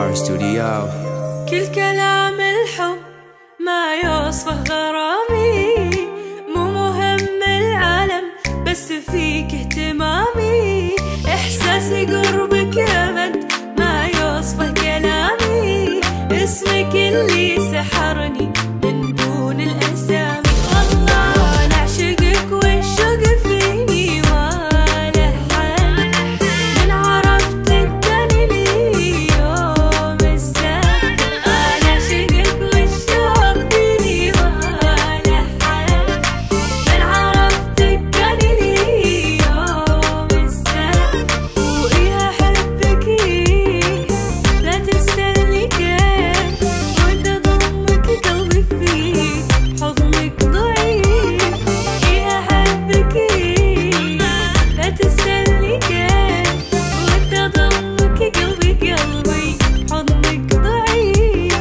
Guitar Studio. كل كلام الحب ما يوصفه غرامي، مو مهم العالم بس فيك اهتمامي، إحساسي قربك أبد ما يوصفه كلامي، اسمك اللي سحرني من دون الأسامي. والله أنا أعشقك والشوق فيني وله حل، من عرفتك كان لي يوم السبت. أنا أعشقك والشوق فيني وله حل، من عرفتك كان لي يوم السبت. وإيه أحبك إيه لا تسألني كيف، وأنت ضمك قلبي فيه حضنك ضعيف. إيه أحبك إيه لا تسألني كيف، وأنت ضمك قلبي حضنك ضعيف.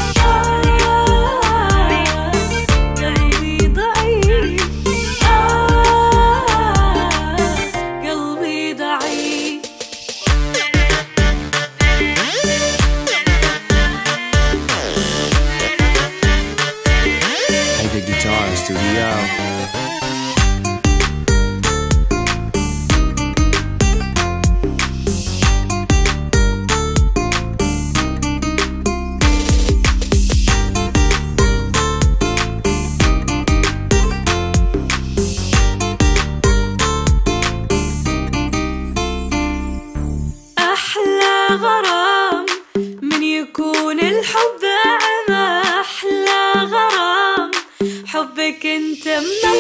قلبي ضعيف، قلبي ضعيف. Hey, the Guitar Studio. أحلى غرام من يكون الحب أعمى، أحلى غرام حبك أنت ما